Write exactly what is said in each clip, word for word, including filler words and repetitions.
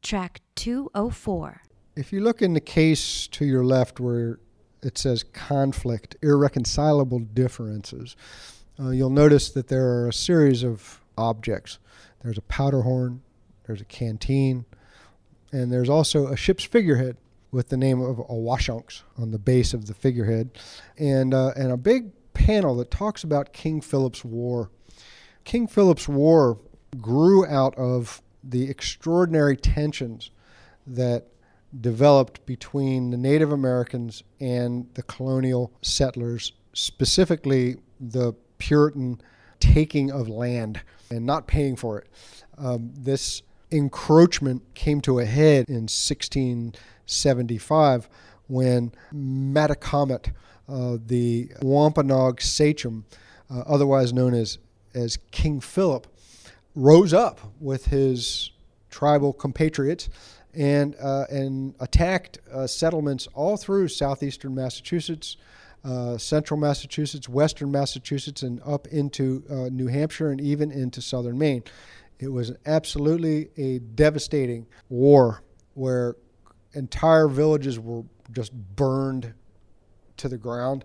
Track two oh four. If you look in the case to your left where it says conflict, irreconcilable differences, uh, you'll notice that there are a series of objects. There's a powder horn, there's a canteen, and there's also a ship's figurehead with the name of Awashonks on the base of the figurehead, and, uh, and a big panel that talks about King Philip's War. King Philip's War grew out of the extraordinary tensions that developed between the Native Americans and the colonial settlers, specifically the Puritan taking of land and not paying for it. Um, this encroachment came to a head in sixteen seventy-five when Matacomet, uh, the Wampanoag sachem, uh, otherwise known as, as King Philip, rose up with his tribal compatriots and uh, and attacked uh, settlements all through southeastern Massachusetts, uh, central Massachusetts, western Massachusetts, and up into uh, New Hampshire and even into southern Maine. It was absolutely a devastating war where entire villages were just burned to the ground.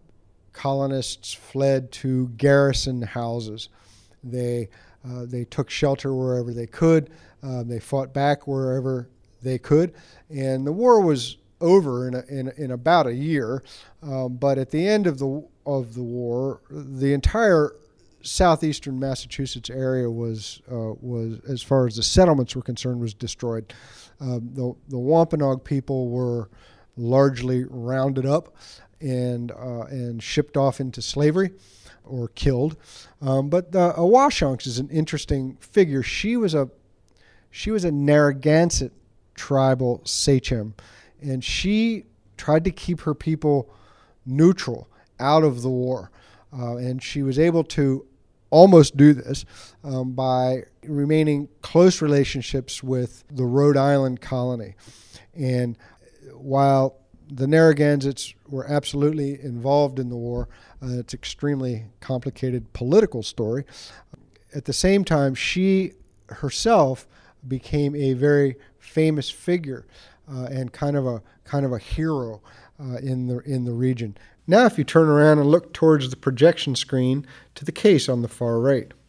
Colonists fled to garrison houses. They uh, they took shelter wherever they could. Uh, they fought back wherever they could, and the war was over in a, in, in about a year. Um, but at the end of the of the war, the entire southeastern Massachusetts area was uh, was, as far as the settlements were concerned, was destroyed. Um, the the Wampanoag people were largely rounded up and uh, and shipped off into slavery or killed. Um, but the Awashonks is an interesting figure. She was a she was a Narragansett tribal sachem, and she tried to keep her people neutral out of the war, uh, and she was able to almost do this um, by remaining close relationships with the Rhode Island colony. And while the Narragansetts were absolutely involved in the war, uh, it's an extremely complicated political story. At the same time, she herself became a very famous figure uh, and kind of a kind of a hero uh, in the in the region. Now, if you turn around and look towards the projection screen to the case on the far right.